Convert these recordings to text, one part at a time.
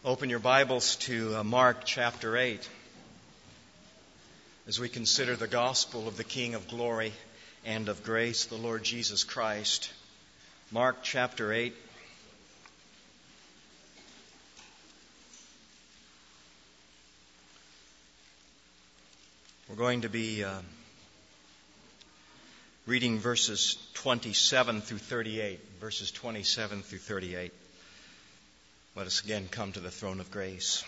Open your Bibles to Mark chapter 8 as we consider the gospel of the King of glory and of grace, the Lord Jesus Christ. Mark chapter 8. We're going to be reading verses 27 through 38. Verses 27 through 38. Let us again come to the throne of grace.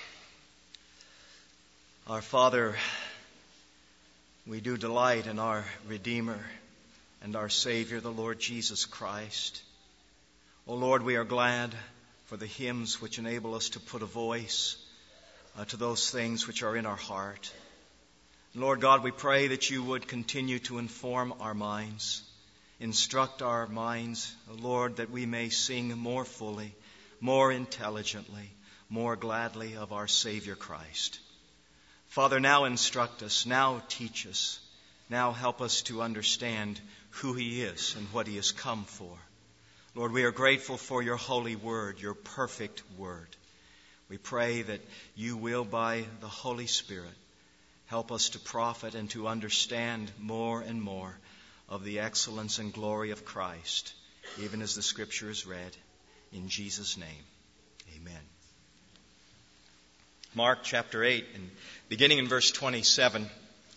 Our Father, we do delight in our Redeemer and our Savior, the Lord Jesus Christ. O Lord, we are glad for the hymns which enable us to put a voice to those things which are in our heart. Lord God, we pray that you would continue to inform our minds, instruct our minds, Lord, that we may sing more fully, more intelligently, more gladly of our Savior Christ. Father, now instruct us, now teach us, now help us to understand who He is and what He has come for. Lord, we are grateful for your holy word, your perfect word. We pray that you will, by the Holy Spirit, help us to profit and to understand more and more of the excellence and glory of Christ, even as the Scripture is read. In Jesus' name, amen. Mark chapter 8, and beginning in verse 27,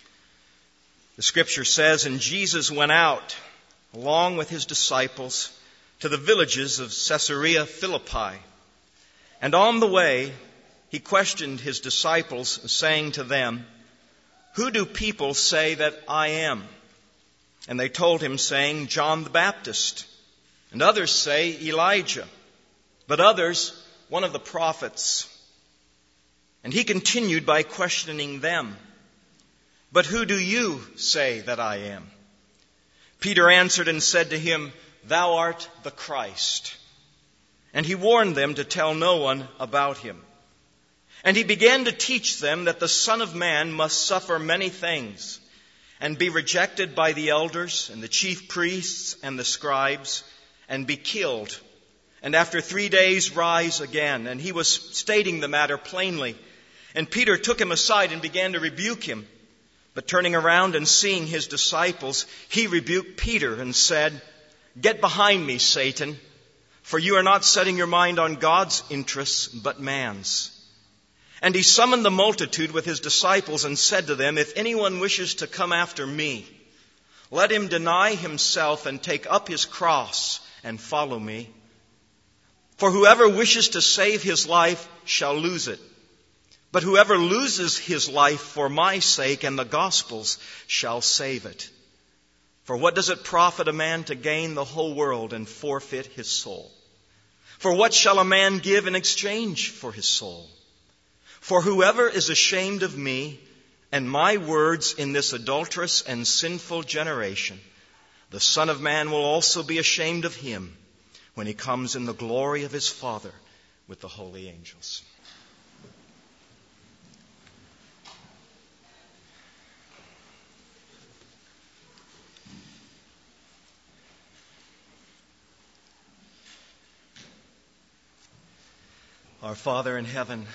the Scripture says, "And Jesus went out, along with his disciples, to the villages of Caesarea Philippi. And on the way, he questioned his disciples, saying to them, 'Who do people say that I am?' And they told him, saying, 'John the Baptist. And others say, Elijah. But others, one of the prophets.' And he continued by questioning them, 'But who do you say that I am?' Peter answered and said to him, 'Thou art the Christ.' And he warned them to tell no one about him. And he began to teach them that the Son of Man must suffer many things, and be rejected by the elders and the chief priests and the scribes, and be killed, and after 3 days rise again.' And he was stating the matter plainly. And Peter took him aside and began to rebuke him. But turning around and seeing his disciples, he rebuked Peter and said, 'Get behind me, Satan, for you are not setting your mind on God's interests, but man's.' And he summoned the multitude with his disciples and said to them, 'If anyone wishes to come after me, let him deny himself and take up his cross and follow me. For whoever wishes to save his life shall lose it. But whoever loses his life for my sake and the gospel's shall save it. For what does it profit a man to gain the whole world and forfeit his soul? For what shall a man give in exchange for his soul? For whoever is ashamed of me and my words in this adulterous and sinful generation, the Son of Man will also be ashamed of him when he comes in the glory of his Father with the holy angels.'" Our Father in heaven,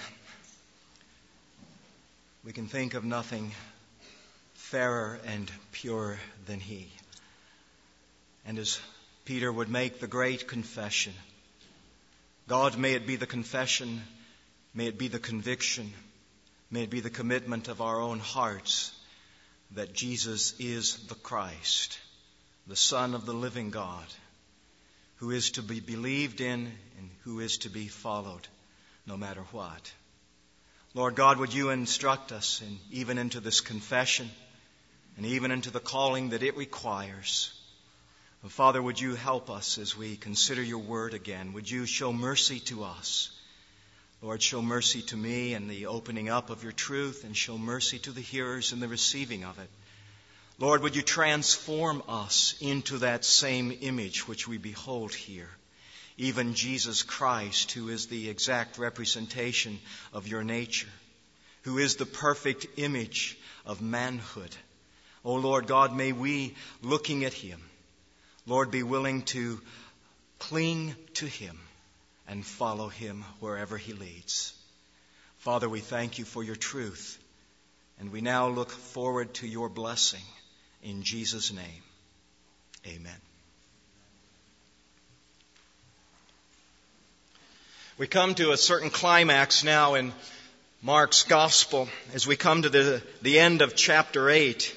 we can think of nothing fairer and purer than He. And as Peter would make the great confession, God, may it be the confession, may it be the conviction, may it be the commitment of our own hearts that Jesus is the Christ, the Son of the living God, who is to be believed in and who is to be followed no matter what. Lord God, would you instruct us even into this confession and even into the calling that it requires. Father, would you help us as we consider your word again? Would you show mercy to us? Lord, show mercy to me in the opening up of your truth, and show mercy to the hearers in the receiving of it. Lord, would you transform us into that same image which we behold here, even Jesus Christ, who is the exact representation of your nature, who is the perfect image of manhood. O Lord God, may we, looking at him, Lord, be willing to cling to him and follow him wherever he leads. Father, we thank you for your truth, and we now look forward to your blessing. In Jesus' name, amen. We come to a certain climax now in Mark's Gospel as we come to the end of chapter 8.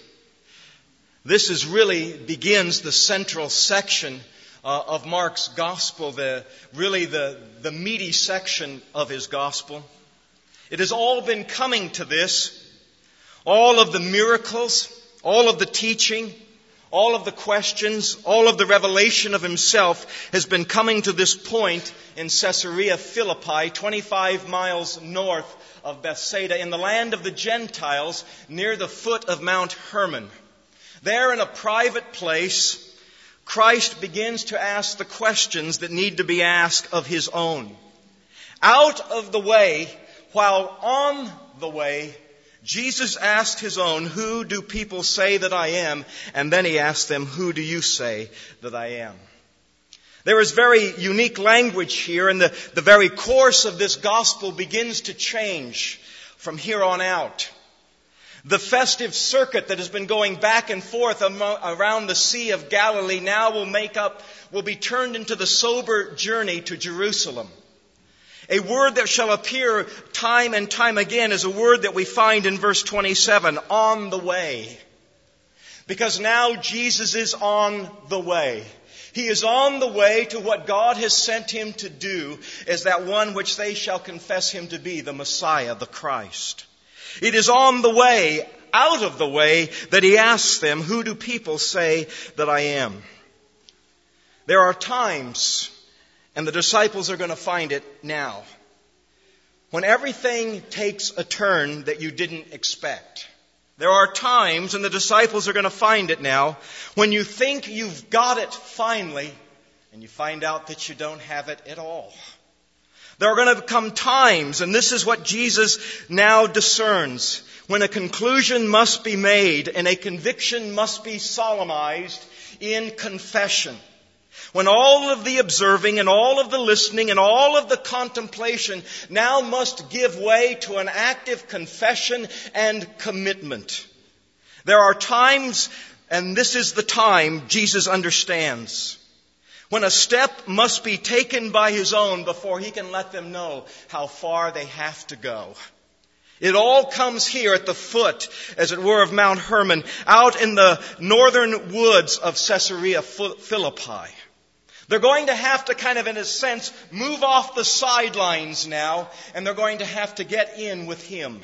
This is really begins the central section of Mark's Gospel, the meaty section of his Gospel. It has all been coming to this. All of the miracles, all of the teaching, all of the questions, all of the revelation of himself has been coming to this point in Caesarea Philippi, 25 miles north of Bethsaida, in the land of the Gentiles, near the foot of Mount Hermon. There in a private place, Christ begins to ask the questions that need to be asked of his own. Out of the way, while on the way, Jesus asked his own, "Who do people say that I am?" And then he asked them, "Who do you say that I am?" There is very unique language here, and the very course of this gospel begins to change from here on out. The festive circuit that has been going back and forth around the Sea of Galilee now will be turned into the sober journey to Jerusalem. A word that shall appear time and time again is a word that we find in verse 27, on the way. Because now Jesus is on the way. He is on the way to what God has sent him to do as that one which they shall confess him to be, the Messiah, the Christ. It is on the way, out of the way, that he asks them, "Who do people say that I am?" There are times, and the disciples are going to find it now, when everything takes a turn that you didn't expect. There are times, and the disciples are going to find it now, when you think you've got it finally, and you find out that you don't have it at all. There are going to come times, and this is what Jesus now discerns, when a conclusion must be made and a conviction must be solemnized in confession. When all of the observing and all of the listening and all of the contemplation now must give way to an active confession and commitment. There are times, and this is the time Jesus understands, when a step must be taken by his own before he can let them know how far they have to go. It all comes here at the foot, as it were, of Mount Hermon, out in the northern woods of Caesarea Philippi. They're going to have to kind of, in a sense, move off the sidelines now, and they're going to have to get in with him.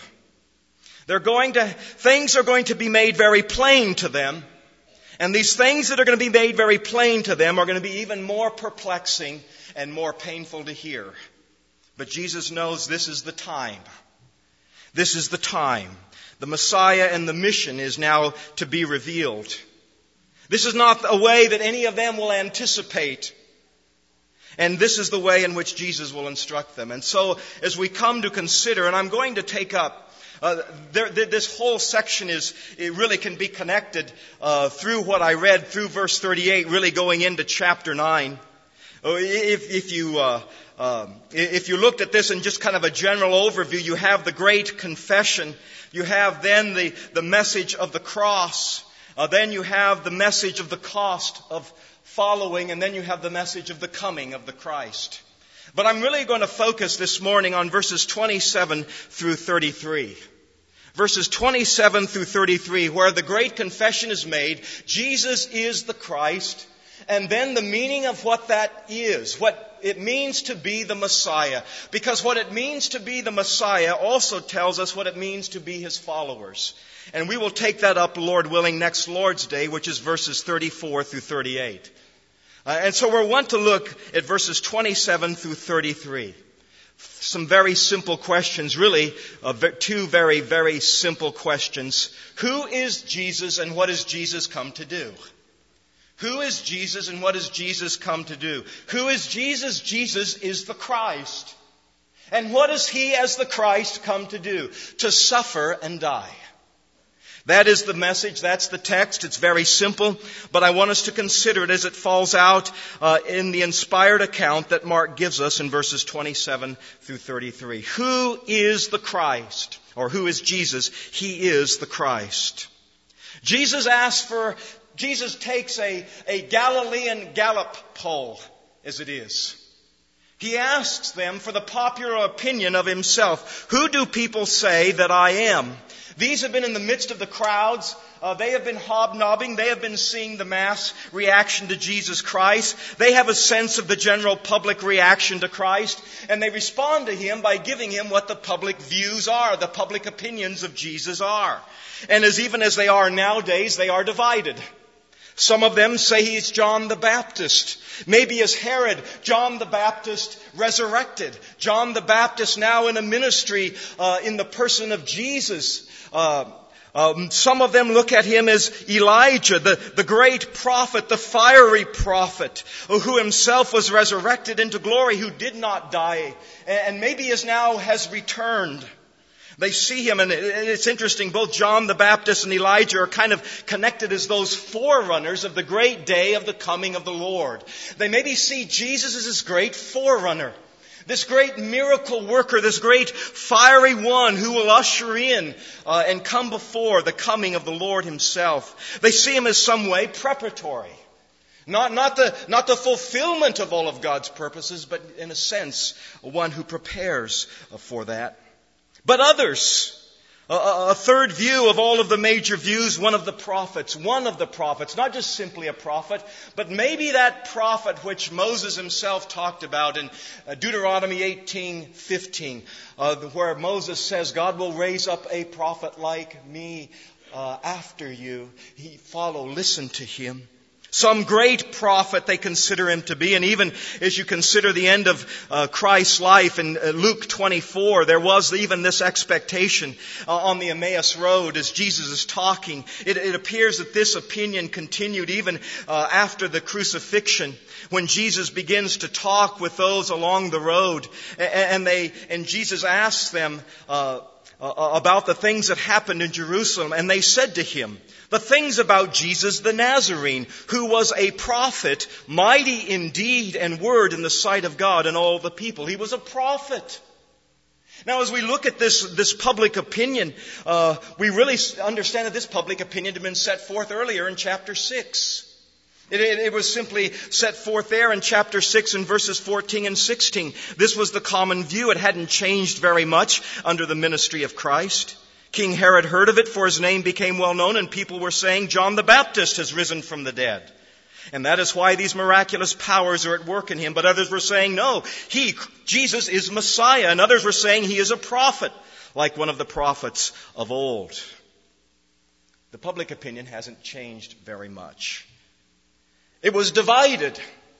Things are going to be made very plain to them. And these things that are going to be made very plain to them are going to be even more perplexing and more painful to hear. But Jesus knows this is the time. This is the time. The Messiah and the mission is now to be revealed. This is not a way that any of them will anticipate. And this is the way in which Jesus will instruct them. And so, as we come to consider, and I'm going to take up, this whole section it really can be connected through what I read through verse 38, really going into chapter 9. If you looked at this in just kind of a general overview, you have the great confession. You have then the message of the cross. Then you have the message of the cost of following, and then you have the message of the coming of the Christ. But I'm really going to focus this morning on verses 27 through 33. Verses 27 through 33, where the great confession is made, Jesus is the Christ, and then the meaning of what that is, what it means to be the Messiah. Because what it means to be the Messiah also tells us what it means to be his followers. And we will take that up, Lord willing, next Lord's Day, which is verses 34 through 38. And so we want to look at verses 27 through 33. Some very simple questions, really, two very, very simple questions. Who is Jesus and what has Jesus come to do? Who is Jesus and what has Jesus come to do? Who is Jesus? Jesus is the Christ. And what has he as the Christ come to do? To suffer and die. That is the message. That's the text. It's very simple, but I want us to consider it as it falls out in the inspired account that Mark gives us in verses 27 through 33. Who is the Christ? Or who is Jesus? He is the Christ. Jesus takes a Galilean Gallup poll, as it is. He asks them for the popular opinion of himself. Who do people say that I am? These have been in the midst of the crowds. They have been hobnobbing. They have been seeing the mass reaction to Jesus Christ. They have a sense of the general public reaction to Christ. And they respond to Him by giving Him what the public views are, the public opinions of Jesus are. And even as they are nowadays, they are divided. Some of them say He's John the Baptist. Maybe as Herod, John the Baptist resurrected. John the Baptist now in a ministry in the person of Jesus. Some of them look at Him as Elijah, the great prophet, the fiery prophet, who himself was resurrected into glory, who did not die, and maybe has returned. They see Him, and it's interesting, both John the Baptist and Elijah are kind of connected as those forerunners of the great day of the coming of the Lord. They maybe see Jesus as this great forerunner, this great miracle worker, this great fiery one who will usher in and come before the coming of the Lord Himself. They see Him as some way preparatory. Not the fulfillment of all of God's purposes, but in a sense, one who prepares for that. But others, a third view of all of the major views, one of the prophets, not just simply a prophet, but maybe that prophet which Moses himself talked about in Deuteronomy 18:15, where Moses says, God will raise up a prophet like me after you. Listen to him. Some great prophet they consider Him to be. And even as you consider the end of Christ's life in Luke 24, there was even this expectation on the Emmaus Road as Jesus is talking. It appears that this opinion continued even after the crucifixion, when Jesus begins to talk with those along the road. And Jesus asks them about the things that happened in Jerusalem. And they said to Him, the things about Jesus the Nazarene, who was a prophet, mighty in deed and word in the sight of God and all the people. He was a prophet. Now, as we look at this public opinion, we really understand that this public opinion had been set forth earlier in chapter 6. It was simply set forth there in chapter 6 in verses 14 and 16. This was the common view. It hadn't changed very much under the ministry of Christ. King Herod heard of it, for his name became well known, and people were saying, John the Baptist has risen from the dead. And that is why these miraculous powers are at work in Him. But others were saying, no, Jesus is Messiah. And others were saying He is a prophet, like one of the prophets of old. The public opinion hasn't changed very much. It was divided,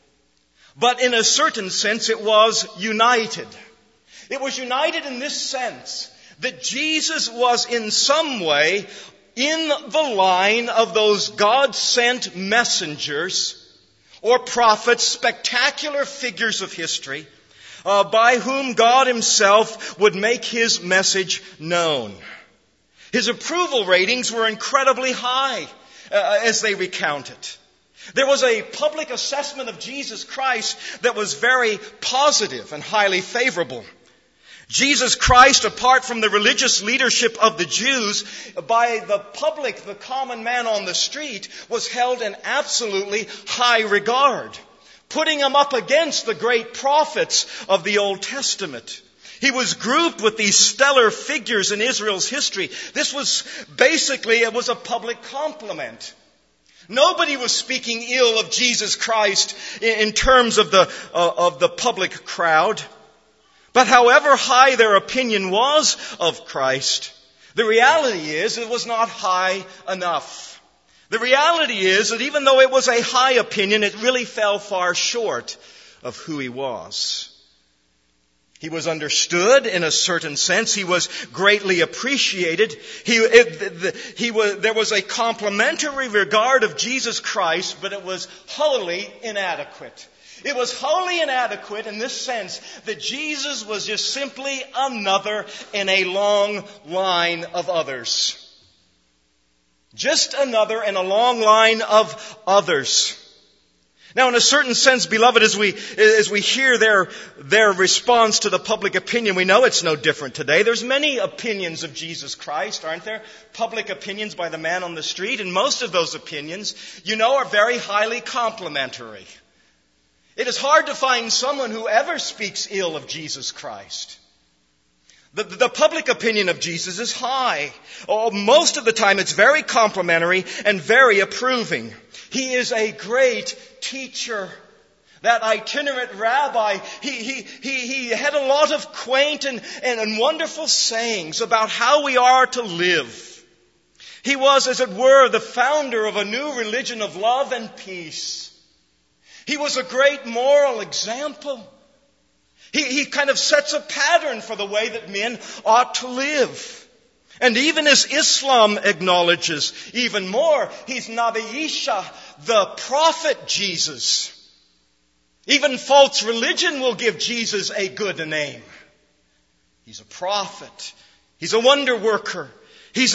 but in a certain sense it was united. It was united in this sense, that Jesus was in some way in the line of those God-sent messengers or prophets, spectacular figures of history, by whom God Himself would make His message known. His approval ratings were incredibly high as they recount it. There was a public assessment of Jesus Christ that was very positive and highly favorable. Jesus Christ, apart from the religious leadership of the Jews, by the public, the common man on the street, was held in absolutely high regard, putting Him up against the great prophets of the Old Testament. He was grouped with these stellar figures in Israel's history. This was it was a public compliment. Nobody was speaking ill of Jesus Christ in terms of the public crowd. But however high their opinion was of Christ, the reality is it was not high enough. The reality is that even though it was a high opinion, it really fell far short of who He was. He was understood in a certain sense. He was greatly appreciated. There was a complimentary regard of Jesus Christ, but it was wholly inadequate. It was wholly inadequate in this sense that Jesus was just simply another in a long line of others. Just another in a long line of others. Now, in a certain sense, beloved, as we hear their response to the public opinion, we know it's no different today. There's many opinions of Jesus Christ, aren't there? Public opinions by the man on the street, and most of those opinions, are very highly complimentary. It is hard to find someone who ever speaks ill of Jesus Christ. The public opinion of Jesus is high. Most of the time it's very complimentary and very approving. He is a great teacher. That itinerant rabbi, he had a lot of quaint and wonderful sayings about how we are to live. He was, as it were, the founder of a new religion of love and peace. He was a great moral example. He kind of sets a pattern for the way that men ought to live. And even as Islam acknowledges even more, he's Nabi Isa, the prophet Jesus. Even false religion will give Jesus a good name. He's a prophet. He's a wonder worker. He's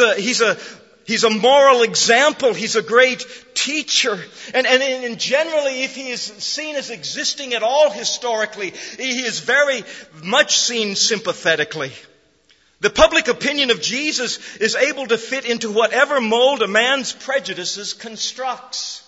a moral example. He's a great teacher. And generally, if he is seen as existing at all historically, he is very much seen sympathetically. The public opinion of Jesus is able to fit into whatever mold a man's prejudices constructs.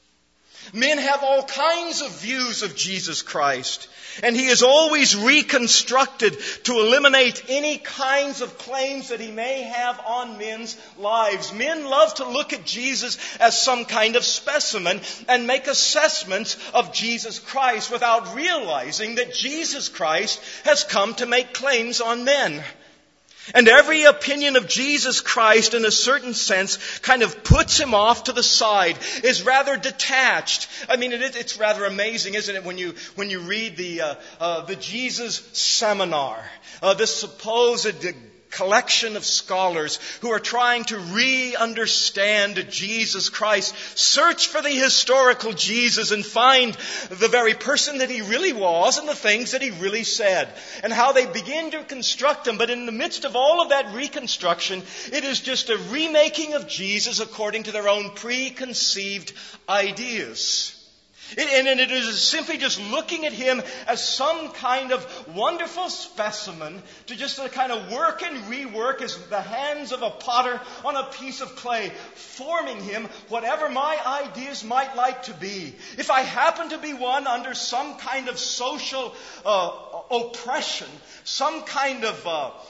Men have all kinds of views of Jesus Christ, and he is always reconstructed to eliminate any kinds of claims that he may have on men's lives. Men love to look at Jesus as some kind of specimen and make assessments of Jesus Christ without realizing that Jesus Christ has come to make claims on men. And every opinion of Jesus Christ, in a certain sense, kind of puts him off to the side, is rather detached. I mean, it's rather amazing, isn't it, when you read the Jesus Seminar, this supposed collection of scholars who are trying to re-understand Jesus Christ, search for the historical Jesus and find the very person that he really was and the things that he really said, and how they begin to construct him. But in the midst of all of that reconstruction, it is just a remaking of Jesus according to their own preconceived ideas. And it is simply just looking at him as some kind of wonderful specimen to just kind of work and rework as the hands of a potter on a piece of clay, forming him whatever my ideas might like to be. If I happen to be one under some kind of social oppression, some kind of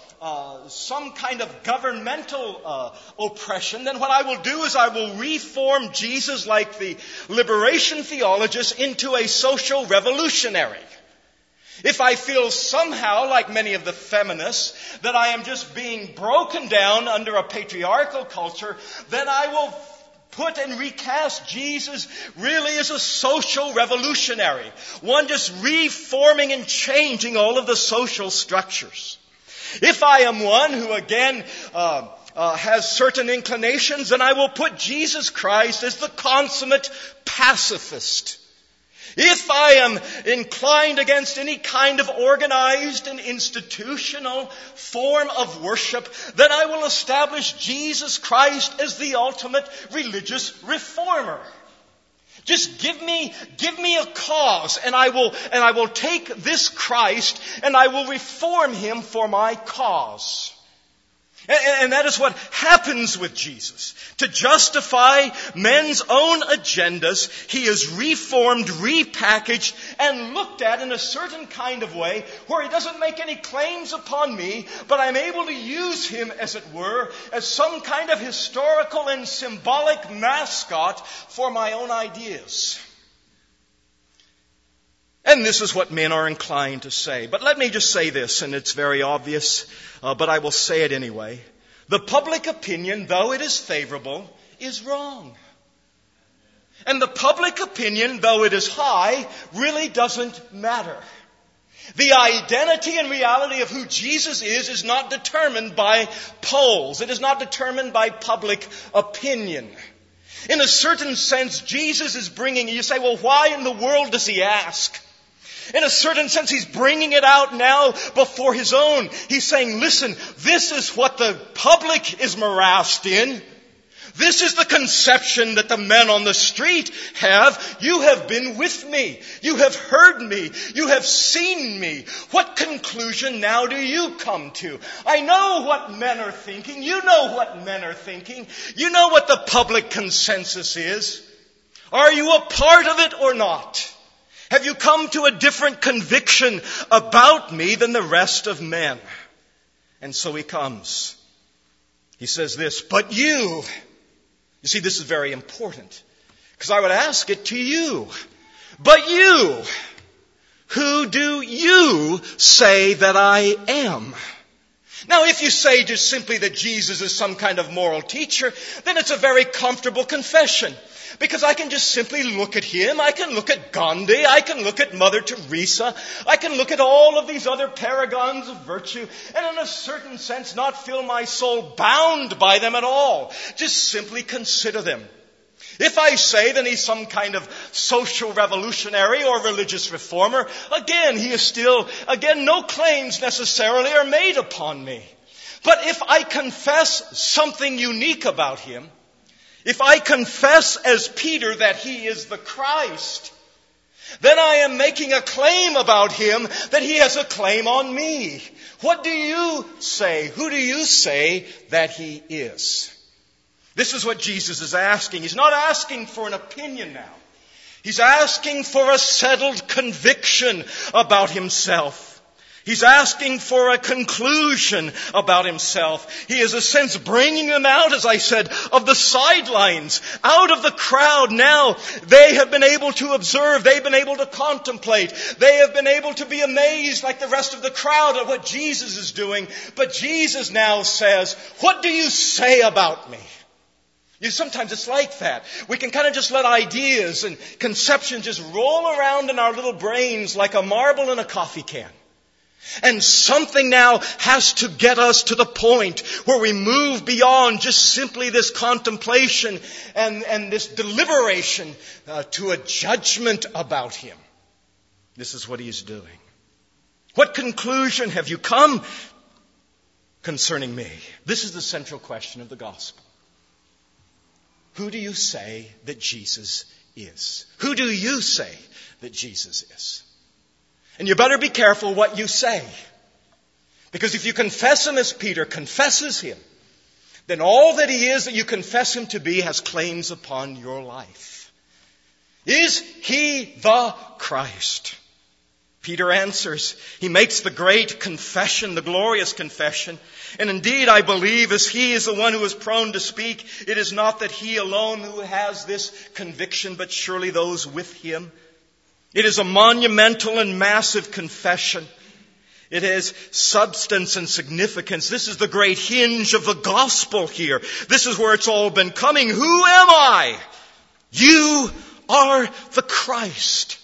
governmental oppression, then what I will do is I will reform Jesus like the liberation theologists into a social revolutionary. If I feel somehow, like many of the feminists, that I am just being broken down under a patriarchal culture, then I will put and recast Jesus really as a social revolutionary. One just reforming and changing all of the social structures. If I am one who again has certain inclinations, then I will put Jesus Christ as the consummate pacifist. If I am inclined against any kind of organized and institutional form of worship, then I will establish Jesus Christ as the ultimate religious reformer. Just give me a cause, and I will take this Christ and I will reform him for my cause. And that is what happens with Jesus. To justify men's own agendas, he is reformed, repackaged, and looked at in a certain kind of way where he doesn't make any claims upon me, but I'm able to use him, as it were, as some kind of historical and symbolic mascot for my own ideas. And this is what men are inclined to say. But let me just say this, and it's very obvious, but I will say it anyway. The public opinion, though it is favorable, is wrong. And the public opinion, though it is high, really doesn't matter. The identity and reality of who Jesus is not determined by polls. It is not determined by public opinion. In a certain sense, Jesus is bringing, you say, well, why in the world does he ask? In a certain sense, he's bringing it out now before his own. He's saying, listen, this is what the public is morassed in. This is the conception that the men on the street have. You have been with me. You have heard me. You have seen me. What conclusion now do you come to? I know what men are thinking. You know what men are thinking. You know what the public consensus is. Are you a part of it or not? Have you come to a different conviction about me than the rest of men? And so he comes. He says this, but you see, this is very important, because I would ask it to you. But you, who do you say that I am? Now, if you say just simply that Jesus is some kind of moral teacher, then it's a very comfortable confession. Because I can just simply look at him. I can look at Gandhi. I can look at Mother Teresa. I can look at all of these other paragons of virtue and in a certain sense not feel my soul bound by them at all. Just simply consider them. If I say that he's some kind of social revolutionary or religious reformer, again, no claims necessarily are made upon me. But if I confess something unique about him, if I confess as Peter that he is the Christ, then I am making a claim about him that he has a claim on me. What do you say? Who do you say that he is? This is what Jesus is asking. He's not asking for an opinion now. He's asking for a settled conviction about himself. He's asking for a conclusion about himself. He is, in a sense, bringing them out, as I said, of the sidelines, out of the crowd. Now they have been able to observe. They've been able to contemplate. They have been able to be amazed like the rest of the crowd at what Jesus is doing. But Jesus now says, what do you say about me? Sometimes it's like that. We can kind of just let ideas and conceptions just roll around in our little brains like a marble in a coffee can. And something now has to get us to the point where we move beyond just simply this contemplation and this deliberation to a judgment about him. This is what he is doing. What conclusion have you come concerning me? This is the central question of the gospel. Who do you say that Jesus is? Who do you say that Jesus is? And you better be careful what you say. Because if you confess him as Peter confesses him, then all that he is that you confess him to be has claims upon your life. Is he the Christ? Peter answers. He makes the great confession, the glorious confession. And indeed, I believe as he is the one who is prone to speak, it is not that he alone who has this conviction, but surely those with him. It is a monumental and massive confession. It has substance and significance. This is the great hinge of the gospel here. This is where it's all been coming. Who am I? You are the Christ.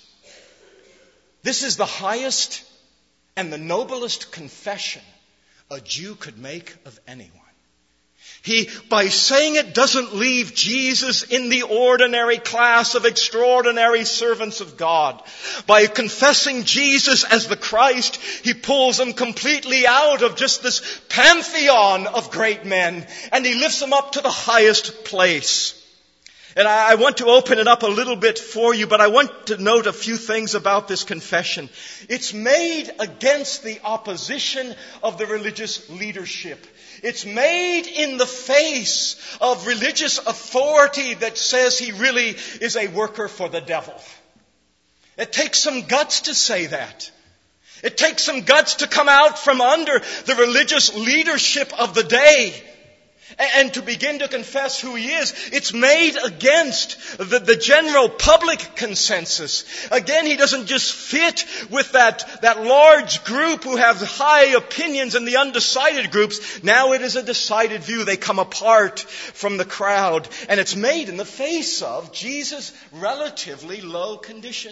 This is the highest and the noblest confession a Jew could make of anyone. He, by saying it, doesn't leave Jesus in the ordinary class of extraordinary servants of God. By confessing Jesus as the Christ, he pulls them completely out of just this pantheon of great men, and he lifts them up to the highest place. And I want to open it up a little bit for you, but I want to note a few things about this confession. It's made against the opposition of the religious leadership. It's made in the face of religious authority that says he really is a worker for the devil. It takes some guts to say that. It takes some guts to come out from under the religious leadership of the day and to begin to confess who he is. It's made against the general public consensus. Again, he doesn't just fit with that large group who have high opinions and the undecided groups. Now it is a decided view. They come apart from the crowd. And it's made in the face of Jesus' relatively low condition.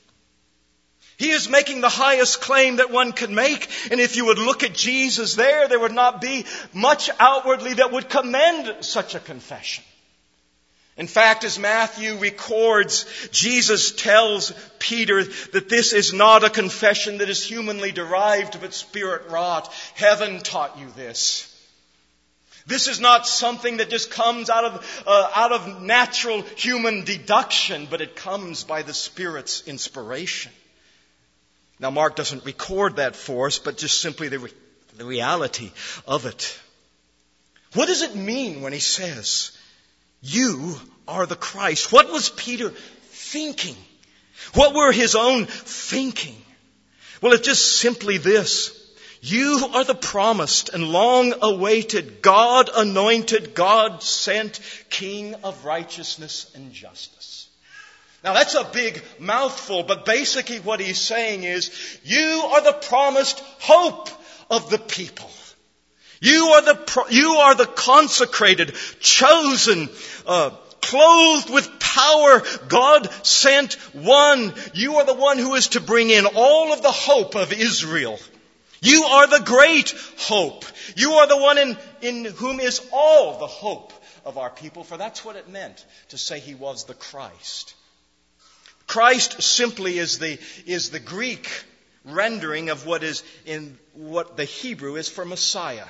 He is making the highest claim that one could make. And if you would look at Jesus there would not be much outwardly that would commend such a confession. In fact, as Matthew records, Jesus tells Peter that this is not a confession that is humanly derived but spirit wrought. Heaven taught you this. This is not something that just comes out of natural human deduction, but it comes by the Spirit's inspiration. Now, Mark doesn't record that for us, but just simply the reality of it. What does it mean when he says, "You are the Christ"? What was Peter thinking? What were his own thinking? Well, it's just simply this. You are the promised and long-awaited, God-anointed, God-sent King of righteousness and justice. Now that's a big mouthful, but basically what he's saying is, you are the promised hope of the people. You are the consecrated, chosen, clothed with power, God-sent one. You are the one who is to bring in all of the hope of Israel. You are the great hope. You are the one in whom is all the hope of our people. For that's what it meant to say he was the Christ. Christ simply is the Greek rendering of what the Hebrew is for Messiah.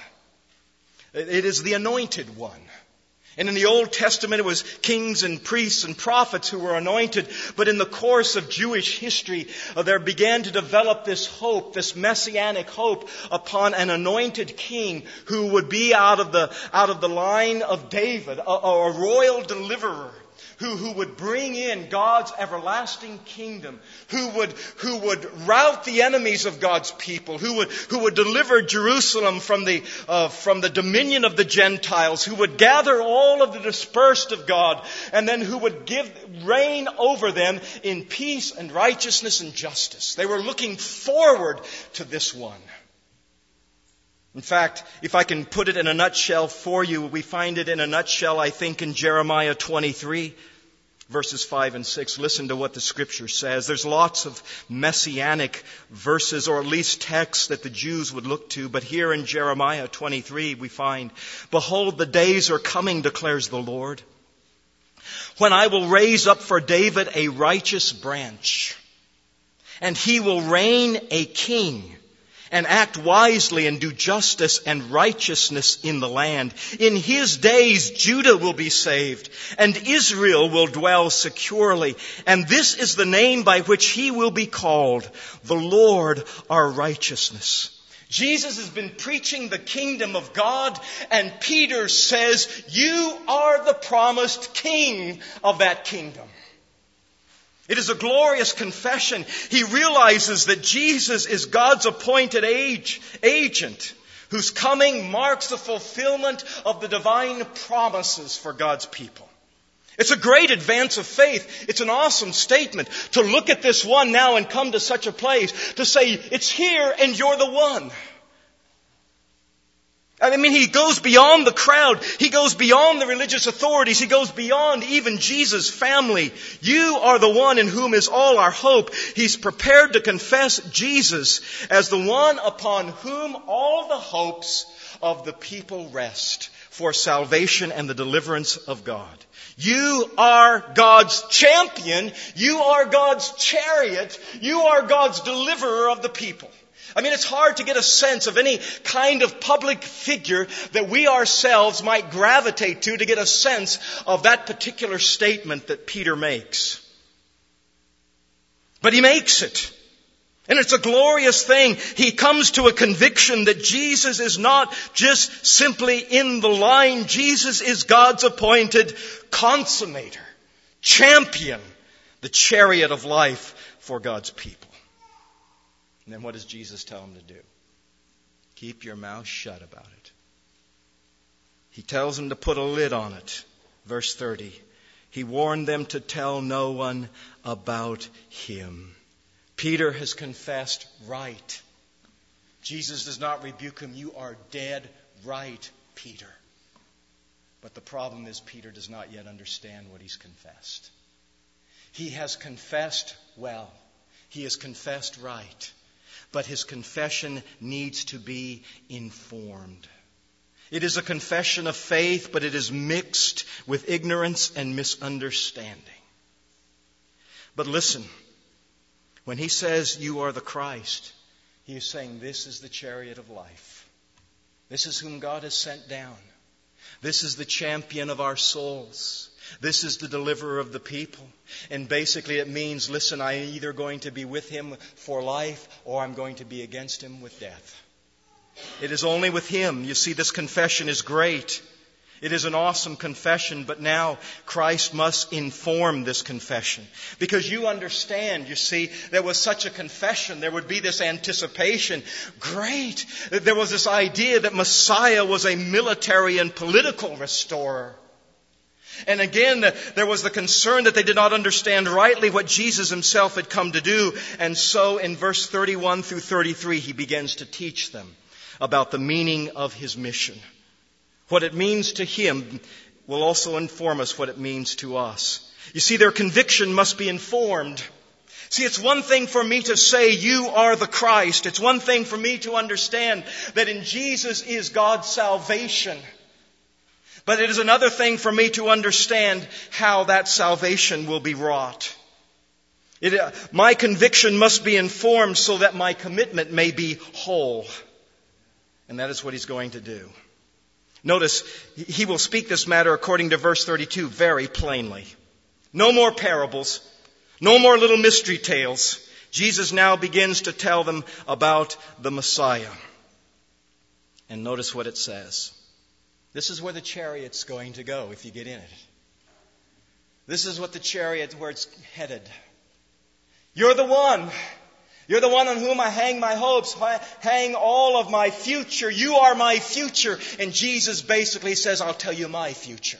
It is the anointed one. And in the Old Testament, it was kings and priests and prophets who were anointed. But in the course of Jewish history, there began to develop this hope, this messianic hope upon an anointed king who would be out of the line of David, a royal deliverer. Who would bring in God's everlasting kingdom, who would rout the enemies of God's people, who would deliver Jerusalem from the dominion of the Gentiles, who would gather all of the dispersed of God, and then who would reign over them in peace and righteousness and justice. They were looking forward to this one. In fact, if I can put it in a nutshell for you, we find it in a nutshell, I think, in Jeremiah 23, verses 5 and 6. Listen to what the Scripture says. There's lots of messianic verses, or at least texts that the Jews would look to. But here in Jeremiah 23, we find, "Behold, the days are coming, declares the Lord, when I will raise up for David a righteous branch, and he will reign a king, and act wisely and do justice and righteousness in the land. In his days Judah will be saved, and Israel will dwell securely. And this is the name by which he will be called, the Lord our righteousness." Jesus has been preaching the kingdom of God, and Peter says, you are the promised king of that kingdom. It is a glorious confession. He realizes that Jesus is God's appointed agent, whose coming marks the fulfillment of the divine promises for God's people. It's a great advance of faith. It's an awesome statement to look at this one now and come to such a place to say, it's here and you're the one. I mean, he goes beyond the crowd. He goes beyond the religious authorities. He goes beyond even Jesus' family. You are the one in whom is all our hope. He's prepared to confess Jesus as the one upon whom all the hopes of the people rest for salvation and the deliverance of God. You are God's champion. You are God's chariot. You are God's deliverer of the people. I mean, it's hard to get a sense of any kind of public figure that we ourselves might gravitate to get a sense of that particular statement that Peter makes. But he makes it. And it's a glorious thing. He comes to a conviction that Jesus is not just simply in the line. Jesus is God's appointed consummator, champion, the chariot of life for God's people. And then what does Jesus tell him to do? Keep your mouth shut about it. He tells him to put a lid on it. Verse 30. He warned them to tell no one about him. Peter has confessed right. Jesus does not rebuke him. You are dead right, Peter. But the problem is Peter does not yet understand what he's confessed. He has confessed well. He has confessed right. But his confession needs to be informed. It is a confession of faith, but it is mixed with ignorance and misunderstanding. But listen, when he says you are the Christ, he is saying this is the chariot of life. This is whom God has sent down. This is the champion of our souls. This is the deliverer of the people. And basically it means, listen, I'm either going to be with Him for life or I'm going to be against Him with death. It is only with Him. You see, this confession is great. It is an awesome confession, but now Christ must inform this confession. Because you understand, you see, there was such a confession, there would be this anticipation. Great! There was this idea that Messiah was a military and political restorer. And again, there was the concern that they did not understand rightly what Jesus Himself had come to do. And so in verse 31 through 33, He begins to teach them about the meaning of His mission. What it means to Him will also inform us what it means to us. You see, their conviction must be informed. See, it's one thing for me to say, you are the Christ. It's one thing for me to understand that in Jesus is God's salvation. But it is another thing for me to understand how that salvation will be wrought. My conviction must be informed so that my commitment may be whole. And that is what He's going to do. Notice, He will speak this matter according to verse 32 very plainly. No more parables. No more little mystery tales. Jesus now begins to tell them about the Messiah. And notice what it says. This is where the chariot's going to go if you get in it. This is what the chariot, where it's headed. You're the one. You're the one on whom I hang my hopes, hang all of my future. You are my future. And Jesus basically says, I'll tell you my future.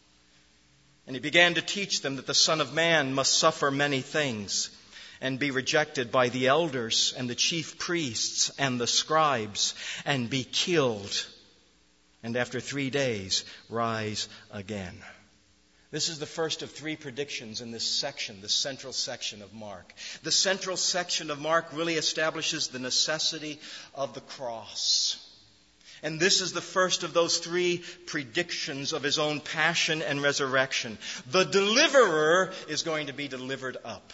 And He began to teach them that the Son of Man must suffer many things and be rejected by the elders and the chief priests and the scribes and be killed. And after 3 days, rise again. This is the first of 3 predictions in this section, the central section of Mark. The central section of Mark really establishes the necessity of the cross. And this is the first of those 3 predictions of His own passion and resurrection. The deliverer is going to be delivered up.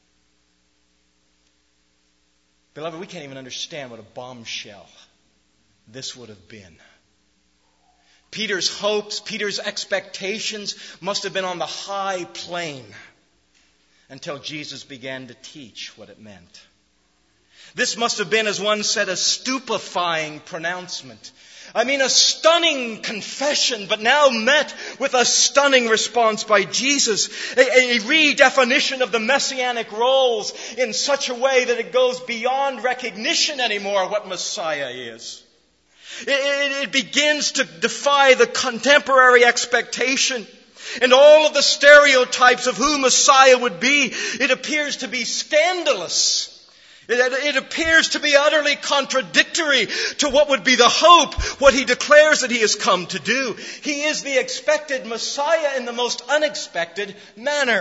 Beloved, we can't even understand what a bombshell this would have been. Peter's hopes, Peter's expectations must have been on the high plane until Jesus began to teach what it meant. This must have been, as one said, a stupefying pronouncement. I mean, a stunning confession, but now met with a stunning response by Jesus. A redefinition of the messianic roles in such a way that it goes beyond recognition anymore what Messiah is. It begins to defy the contemporary expectation and all of the stereotypes of who Messiah would be. It appears to be scandalous. It appears to be utterly contradictory to what would be the hope, what He declares that He has come to do. He is the expected Messiah in the most unexpected manner.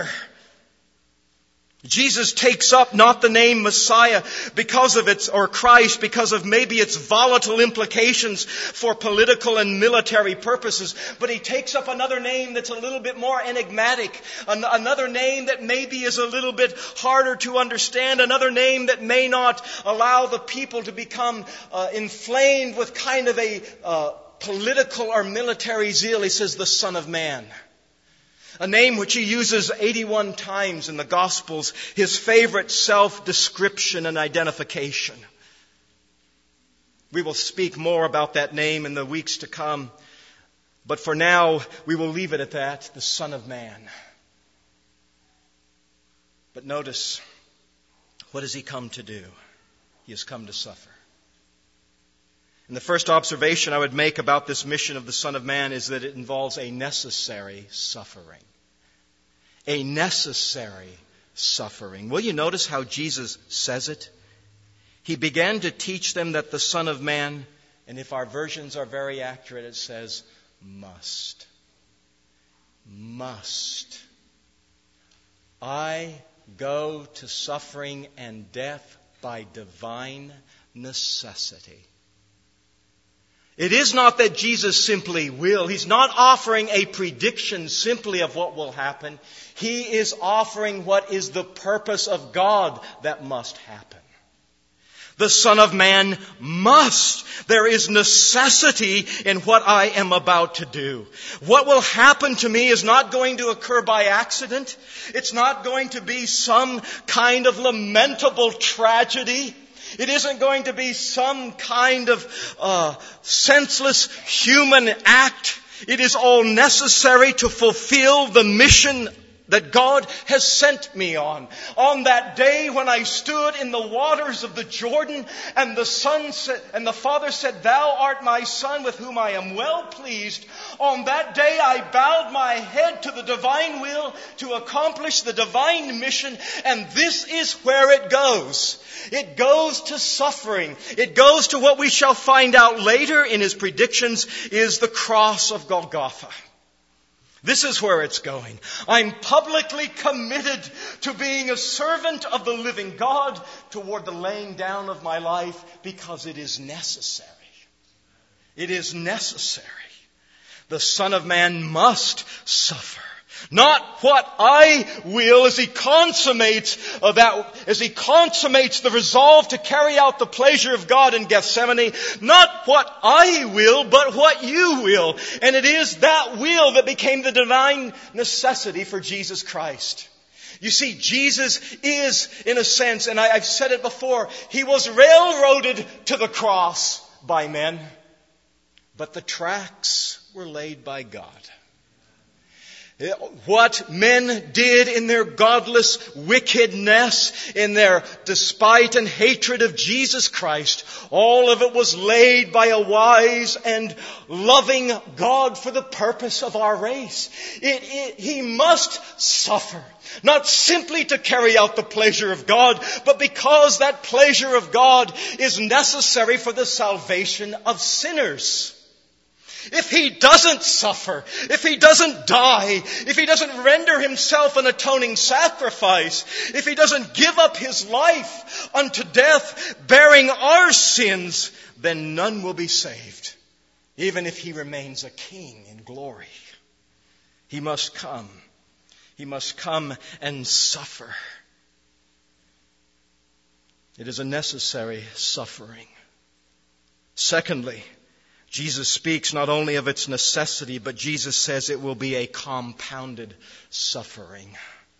Jesus takes up not the name Messiah because of its, or Christ, because of maybe its volatile implications for political and military purposes, but He takes up another name that's a little bit more enigmatic, another name that maybe is a little bit harder to understand, another name that may not allow the people to become inflamed with kind of a political or military zeal. He says, the Son of Man. A name which He uses 81 times in the Gospels, His favorite self-description and identification. We will speak more about that name in the weeks to come. But for now, we will leave it at that, the Son of Man. But notice, what has He come to do? He has come to suffer. And the first observation I would make about this mission of the Son of Man is that it involves a necessary suffering. A necessary suffering. Will you notice how Jesus says it? He began to teach them that the Son of Man, and if our versions are very accurate, it says, must. Must. I go to suffering and death by divine necessity. It is not that Jesus simply will. He's not offering a prediction simply of what will happen. He is offering what is the purpose of God that must happen. The Son of Man must. There is necessity in what I am about to do. What will happen to me is not going to occur by accident. It's not going to be some kind of lamentable tragedy. It isn't going to be some kind of senseless human act. It is all necessary to fulfill the mission that God has sent me on. On that day when I stood in the waters of the Jordan, and the Father said, "Thou art my Son with whom I am well pleased." On that day I bowed my head to the divine will to accomplish the divine mission, and this is where it goes. It goes to suffering. It goes to what we shall find out later in his predictions is the cross of Golgotha. This is where it's going. I'm publicly committed to being a servant of the living God toward the laying down of my life because it is necessary. It is necessary. The Son of Man must suffer. Not what I will as he consummates the resolve to carry out the pleasure of God in Gethsemane. Not what I will, but what you will. And it is that will that became the divine necessity for Jesus Christ. You see, Jesus is, in a sense, and I've said it before, he was railroaded to the cross by men, but the tracks were laid by God. What men did in their godless wickedness, in their despite and hatred of Jesus Christ, all of it was laid by a wise and loving God for the purpose of our race. He must suffer, not simply to carry out the pleasure of God, but because that pleasure of God is necessary for the salvation of sinners. If he doesn't suffer, if he doesn't die, if he doesn't render himself an atoning sacrifice, if he doesn't give up his life unto death, bearing our sins, then none will be saved, even if he remains a king in glory. He must come. He must come and suffer. It is a necessary suffering. Secondly, Jesus speaks not only of its necessity, but Jesus says it will be a compounded suffering.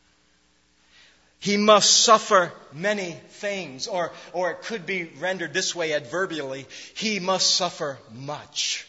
He must suffer many things, or it could be rendered this way adverbially, he must suffer much.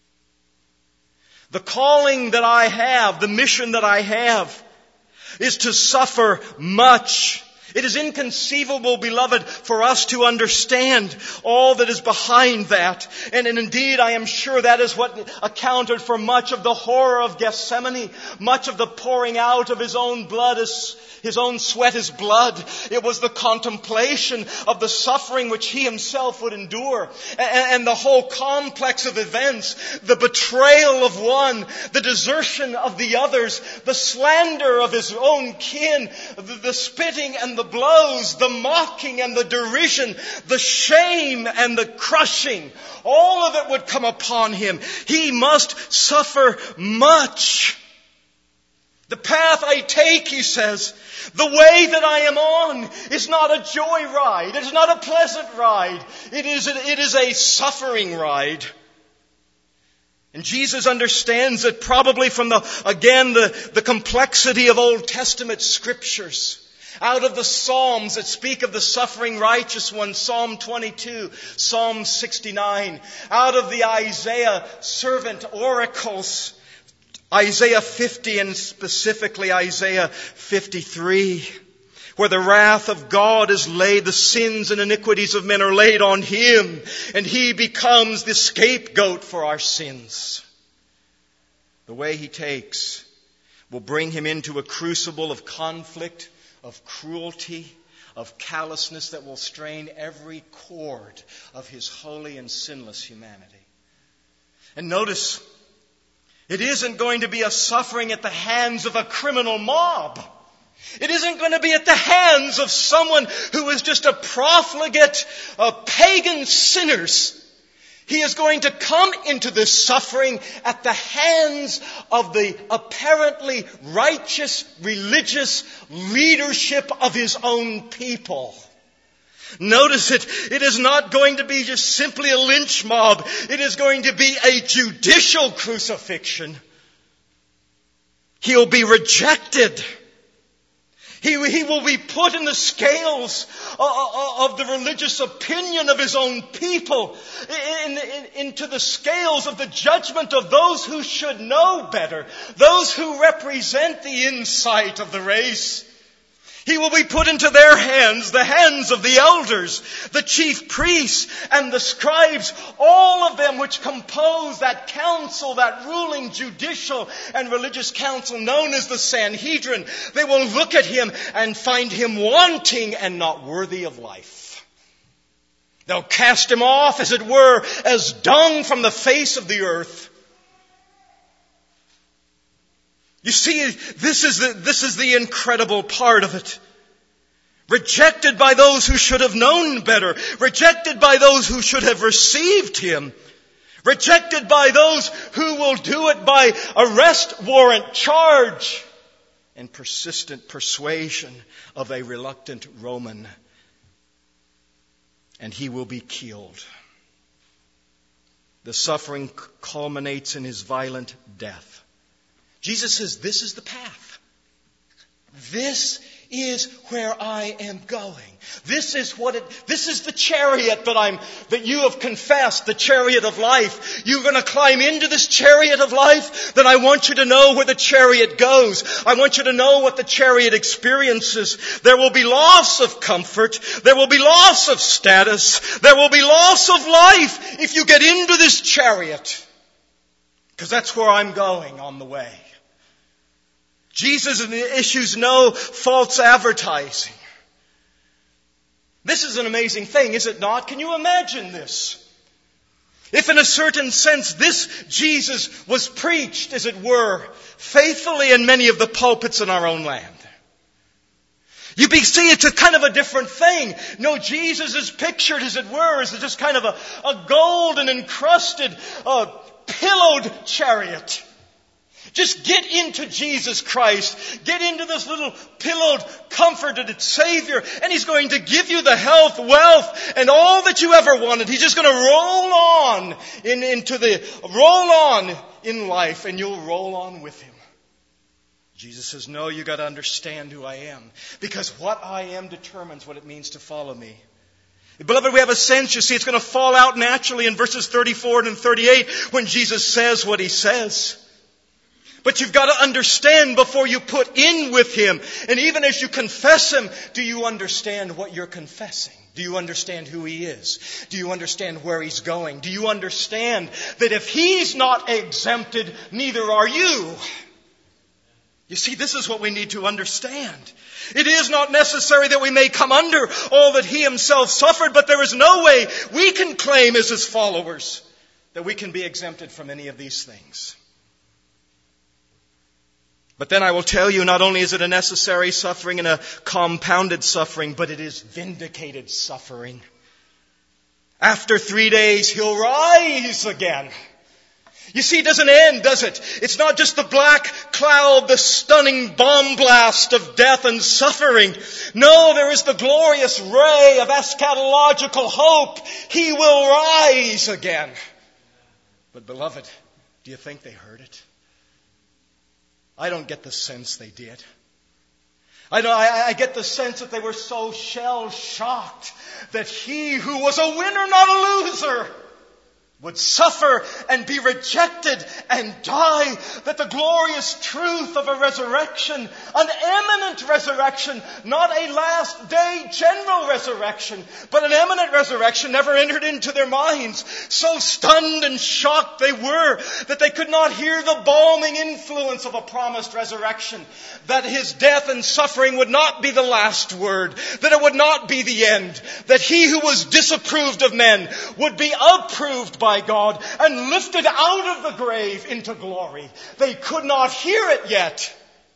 The calling that I have, the mission that I have, is to suffer much. It is inconceivable, beloved, for us to understand all that is behind that. And indeed, I am sure that is what accounted for much of the horror of Gethsemane, much of the pouring out of his own blood, his own sweat as blood. It was the contemplation of the suffering which he himself would endure. And the whole complex of events, the betrayal of one, the desertion of the others, the slander of his own kin, the spitting and the blows, the mocking and the derision, the shame and the crushing. All of it would come upon him. He must suffer much. The path I take, he says, the way that I am on is not a joy ride. It is not a pleasant ride. It is a suffering ride. And Jesus understands it probably from the complexity of Old Testament scriptures. Out of the Psalms that speak of the suffering righteous one, Psalm 22, Psalm 69. Out of the Isaiah servant oracles, Isaiah 50 and specifically Isaiah 53, where the wrath of God is laid, the sins and iniquities of men are laid on him, and he becomes the scapegoat for our sins. The way he takes will bring him into a crucible of conflict, of cruelty, of callousness that will strain every chord of his holy and sinless humanity. And notice, it isn't going to be a suffering at the hands of a criminal mob. It isn't going to be at the hands of someone who is just a profligate of pagan sinners. He is going to come into this suffering at the hands of the apparently righteous religious leadership of his own people. Notice it is not going to be just simply a lynch mob. It is going to be a judicial crucifixion. He'll be rejected. He will be put in the scales of the religious opinion of his own people, into the scales of the judgment of those who should know better, those who represent the insight of the race. He will be put into their hands, the hands of the elders, the chief priests, and the scribes, all of them which compose that council, that ruling judicial and religious council known as the Sanhedrin. They will look at him and find him wanting and not worthy of life. They'll cast him off, as it were, as dung from the face of the earth. You see, this is the incredible part of it. Rejected by those who should have known better. Rejected by those who should have received him. Rejected by those who will do it by arrest warrant charge and persistent persuasion of a reluctant Roman. And he will be killed. The suffering culminates in his violent death. Jesus says, this is the path. This is where I am going. This is the chariot that you have confessed, the chariot of life. You're going to climb into this chariot of life, then I want you to know where the chariot goes. I want you to know what the chariot experiences. There will be loss of comfort. There will be loss of status. There will be loss of life if you get into this chariot. Because that's where I'm going on the way. Jesus issues no false advertising. This is an amazing thing, is it not? Can you imagine this? If in a certain sense this Jesus was preached, as it were, faithfully in many of the pulpits in our own land. You see, it's a kind of a different thing. No, Jesus is pictured, as it were, as just kind of a golden encrusted, pillowed chariot. Just get into Jesus Christ. Get into this little pillowed, comforted Savior. And He's going to give you the health, wealth, and all that you ever wanted. He's just going to roll on in life, and you'll roll on with Him. Jesus says, no, you got to understand who I am. Because what I am determines what it means to follow me. Beloved, we have a sense, you see, it's going to fall out naturally in verses 34 and 38 when Jesus says what He says. But you've got to understand before you put in with Him. And even as you confess Him, do you understand what you're confessing? Do you understand who He is? Do you understand where He's going? Do you understand that if He's not exempted, neither are you? You see, this is what we need to understand. It is not necessary that we may come under all that He Himself suffered, but there is no way we can claim as His followers that we can be exempted from any of these things. But then I will tell you, not only is it a necessary suffering and a compounded suffering, but it is vindicated suffering. After 3 days, He'll rise again. You see, it doesn't end, does it? It's not just the black cloud, the stunning bomb blast of death and suffering. No, there is the glorious ray of eschatological hope. He will rise again. But beloved, do you think they heard it? I don't get the sense they did. I get the sense that they were so shell-shocked that He who was a winner, not a loser, would suffer and be rejected and die, that the glorious truth of a resurrection, an imminent resurrection, not a last day general resurrection, but an imminent resurrection never entered into their minds. So stunned and shocked they were that they could not hear the balming influence of a promised resurrection, that His death and suffering would not be the last word, that it would not be the end, that He who was disapproved of men would be approved by God and lifted out of the grave into glory. They could not hear it yet.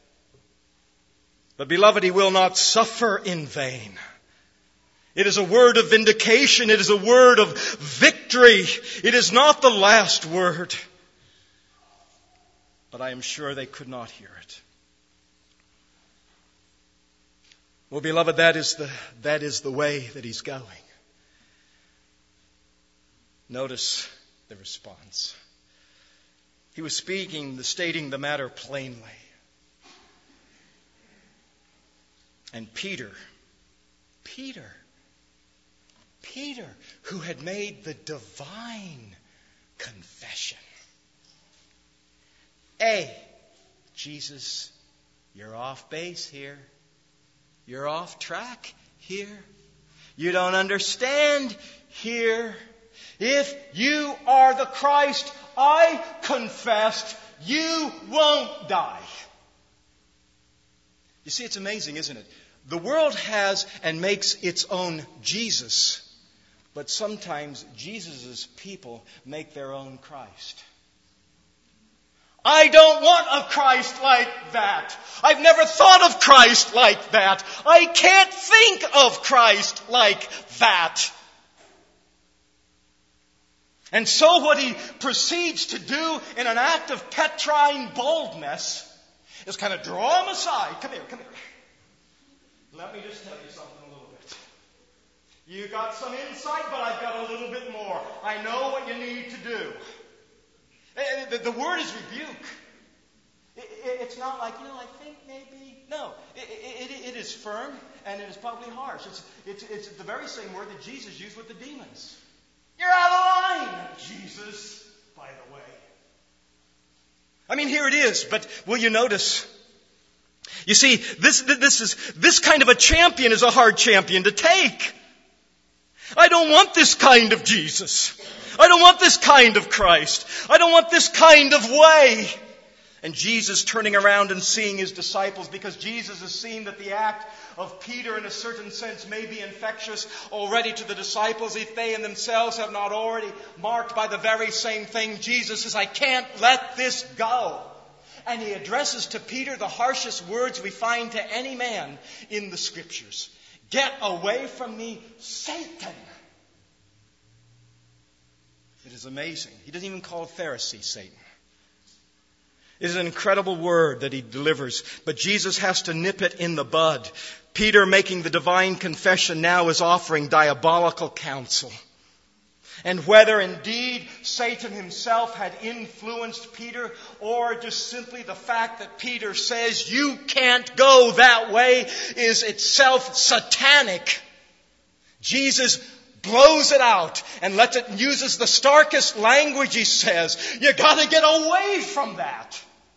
But beloved, He will not suffer in vain. It is a word of vindication. It is a word of victory. It is not the last word. But I am sure they could not hear it. Well, beloved, that is the way that he's going. Notice the response. He was stating the matter plainly. And Peter, who had made the divine confession. Hey, Jesus, you're off base here. You're off track here. You don't understand here. If you are the Christ I confessed, you won't die. You see, it's amazing, isn't it? The world has and makes its own Jesus, but sometimes Jesus' people make their own Christ. I don't want a Christ like that. I've never thought of Christ like that. I can't think of Christ like that. And so what he proceeds to do in an act of Petrine boldness is kind of draw him aside. Come here. Let me just tell you something a little bit. You got some insight, but I've got a little bit more. I know what you need to do. The word is rebuke. It's not like, I think maybe. No, it is firm and it is probably harsh. It's the very same word that Jesus used with the demons. You're out of line, Jesus, by the way. I mean, here it is, but will you notice? You see, this kind of a champion is a hard champion to take. I don't want this kind of Jesus. I don't want this kind of Christ. I don't want this kind of way. And Jesus turning around and seeing his disciples, because Jesus has seen that the act of Peter in a certain sense may be infectious already to the disciples if they in themselves have not already marked by the very same thing. Jesus says, I can't let this go. And he addresses to Peter the harshest words we find to any man in the Scriptures. Get away from me, Satan. It is amazing. He doesn't even call a Pharisee Satan. It is an incredible word that he delivers, but Jesus has to nip it in the bud. Peter, making the divine confession, now is offering diabolical counsel. And whether indeed Satan himself had influenced Peter, or just simply the fact that Peter says, you can't go that way, is itself satanic. Jesus blows it out and uses the starkest language, he says. You gotta get away from that.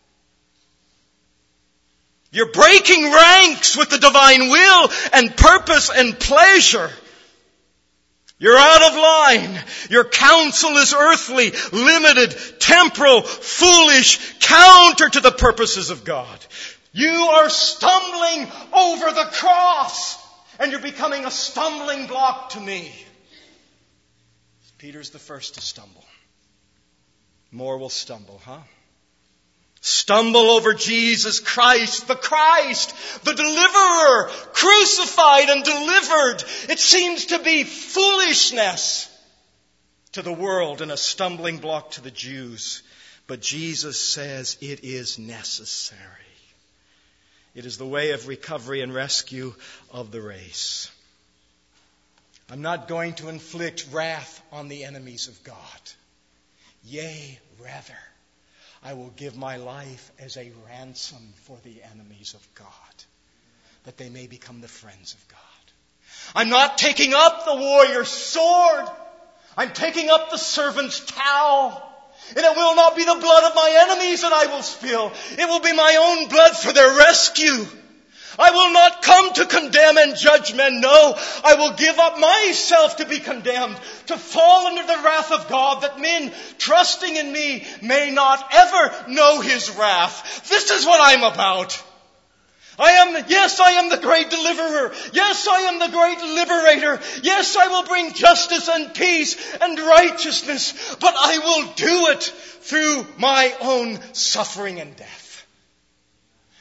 You're breaking ranks with the divine will and purpose and pleasure. You're out of line. Your counsel is earthly, limited, temporal, foolish, counter to the purposes of God. You are stumbling over the cross, and you're becoming a stumbling block to me. Peter's the first to stumble. More will stumble, huh? Stumble over Jesus Christ, the deliverer, crucified and delivered. It seems to be foolishness to the world and a stumbling block to the Jews. But Jesus says it is necessary. It is the way of recovery and rescue of the race. I'm not going to inflict wrath on the enemies of God. Yea, rather, I will give my life as a ransom for the enemies of God, that they may become the friends of God. I'm not taking up the warrior's sword. I'm taking up the servant's towel. And it will not be the blood of my enemies that I will spill. It will be my own blood for their rescue. I will not come to condemn and judge men. No, I will give up myself to be condemned, to fall under the wrath of God, that men trusting in me may not ever know His wrath. This is what I'm about. I am the great deliverer. Yes, I am the great liberator. Yes, I will bring justice and peace and righteousness, but I will do it through my own suffering and death.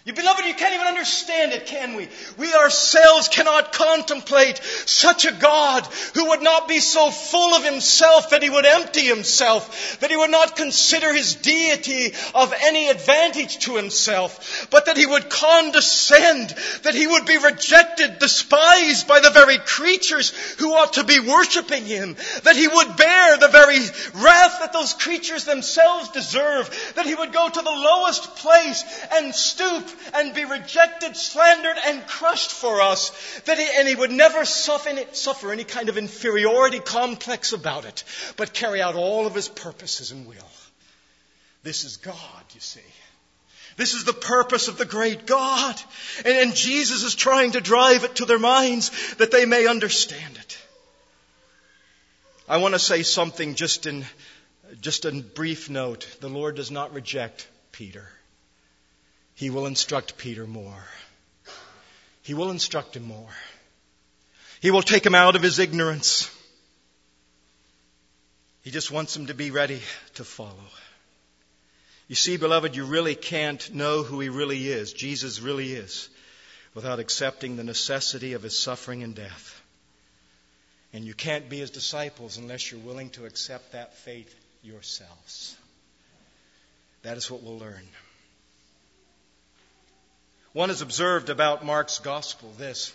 You beloved, you can't even understand it, can we? We ourselves cannot contemplate such a God who would not be so full of Himself that He would empty Himself, that He would not consider His deity of any advantage to Himself, but that He would condescend, that He would be rejected, despised by the very creatures who ought to be worshiping Him, that He would bear the very wrath that those creatures themselves deserve, that He would go to the lowest place and stoop and be rejected, slandered, and crushed for us, and He would never suffer any kind of inferiority complex about it, but carry out all of His purposes and will. This is God, you see. This is the purpose of the great God. And Jesus is trying to drive it to their minds that they may understand it. I want to say something just in brief note. The Lord does not reject Peter. He will instruct Peter more. He will instruct him more. He will take him out of his ignorance. He just wants him to be ready to follow. You see, beloved, you really can't know who He really is, Jesus really is, without accepting the necessity of His suffering and death. And you can't be His disciples unless you're willing to accept that faith yourselves. That is what we'll learn. One has observed about Mark's gospel this.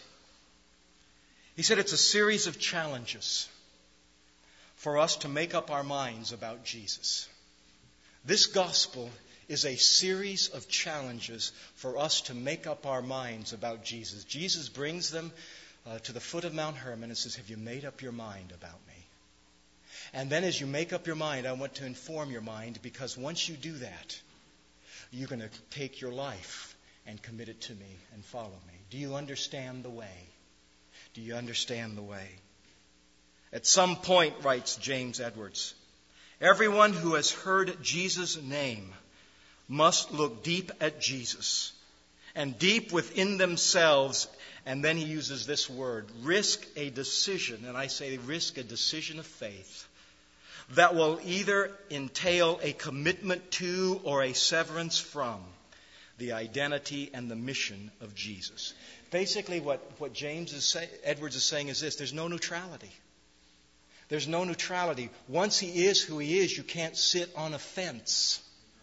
He said it's a series of challenges for us to make up our minds about Jesus. This gospel is a series of challenges for us to make up our minds about Jesus. Jesus brings them to the foot of Mount Hermon and says, have you made up your mind about me? And then as you make up your mind, I want to inform your mind, because once you do that, you're going to take your life and commit it to me and follow me. Do you understand the way? Do you understand the way? At some point, writes James Edwards, everyone who has heard Jesus' name must look deep at Jesus and deep within themselves. And then he uses this word, risk a decision. And I say risk a decision of faith that will either entail a commitment to or a severance from the identity and the mission of Jesus. Basically, what Edwards is saying is this: there's no neutrality. There's no neutrality. Once He is who He is, you can't sit on a fence.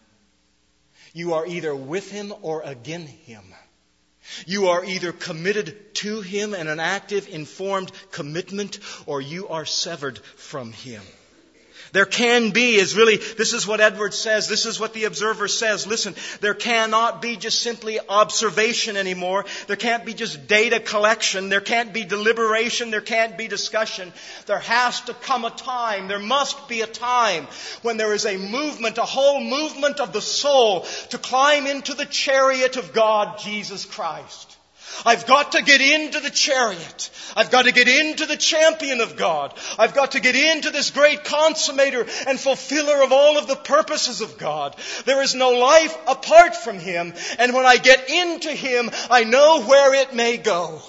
You are either with Him or against Him. You are either committed to Him in an active, informed commitment, or you are severed from Him. There can be this is what Edwards says, this is what the Observer says. Listen, there cannot be just simply observation anymore. There can't be just data collection. There can't be deliberation. There can't be discussion. There has to come a time, there must be a time when there is a movement, a whole movement of the soul to climb into the chariot of God, Jesus Christ. I've got to get into the chariot. I've got to get into the champion of God. I've got to get into this great consummator and fulfiller of all of the purposes of God. There is no life apart from Him. And when I get into Him, I know where it may go.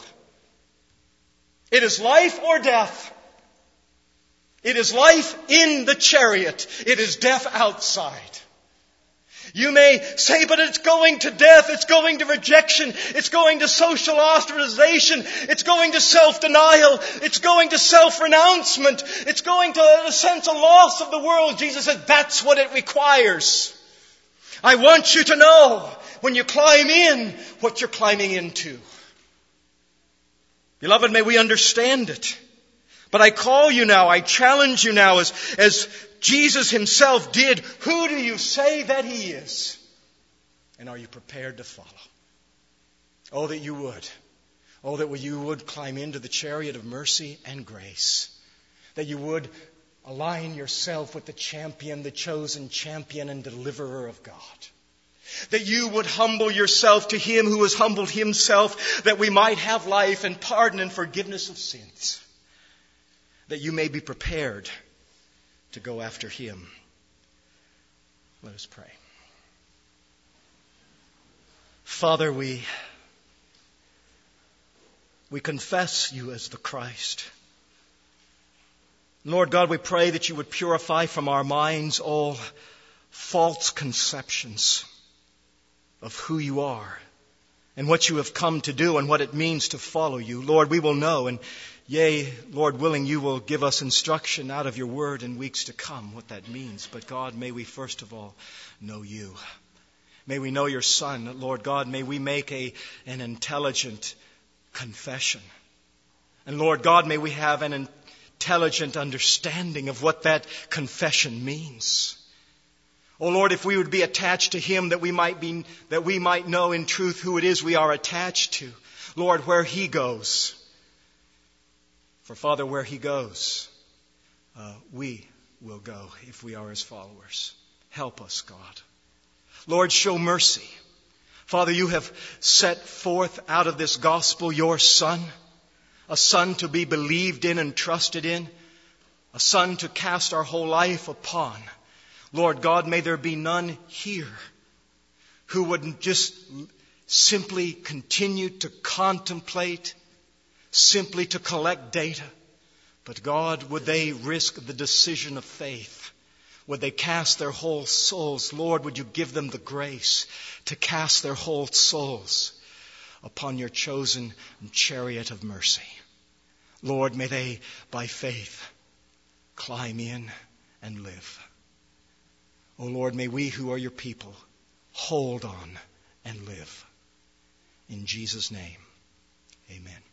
It is life or death. It is life in the chariot. It is death outside. You may say, but it's going to death, it's going to rejection, it's going to social ostracization, it's going to self-denial, it's going to self-renouncement, it's going to, in a sense, a loss of the world. Jesus said, that's what it requires. I want you to know, when you climb in, what you're climbing into. Beloved, may we understand it. But I call you now, I challenge you now, as Jesus Himself did. Who do you say that He is? And are you prepared to follow? Oh, that you would. Oh, that you would climb into the chariot of mercy and grace. That you would align yourself with the champion, the chosen champion and deliverer of God. That you would humble yourself to Him who has humbled Himself, that we might have life and pardon and forgiveness of sins. That you may be prepared to go after Him. Let us pray. Father, we confess You as the Christ. Lord God, we pray that You would purify from our minds all false conceptions of who You are and what you have come to do and what it means to follow you. Lord, we will know, and yea, Lord willing, you will give us instruction out of your word in weeks to come what that means. But God, may we first of all know you. May we know your Son. Lord God, may we make an intelligent confession. And Lord God, may we have an intelligent understanding of what that confession means. Oh Lord, if we would be attached to Him, that we might know in truth who it is we are attached to. Lord, where He goes. For Father, where He goes, we will go if we are His followers. Help us, God. Lord, show mercy. Father, you have set forth out of this gospel your Son, a Son to be believed in and trusted in, a Son to cast our whole life upon. Lord God, may there be none here who would just simply continue to contemplate, simply to collect data. But God, would they risk the decision of faith? Would they cast their whole souls? Lord, would you give them the grace to cast their whole souls upon your chosen chariot of mercy? Lord, may they, by faith, climb in and live. O Lord, may we who are your people hold on and live. In Jesus' name, amen.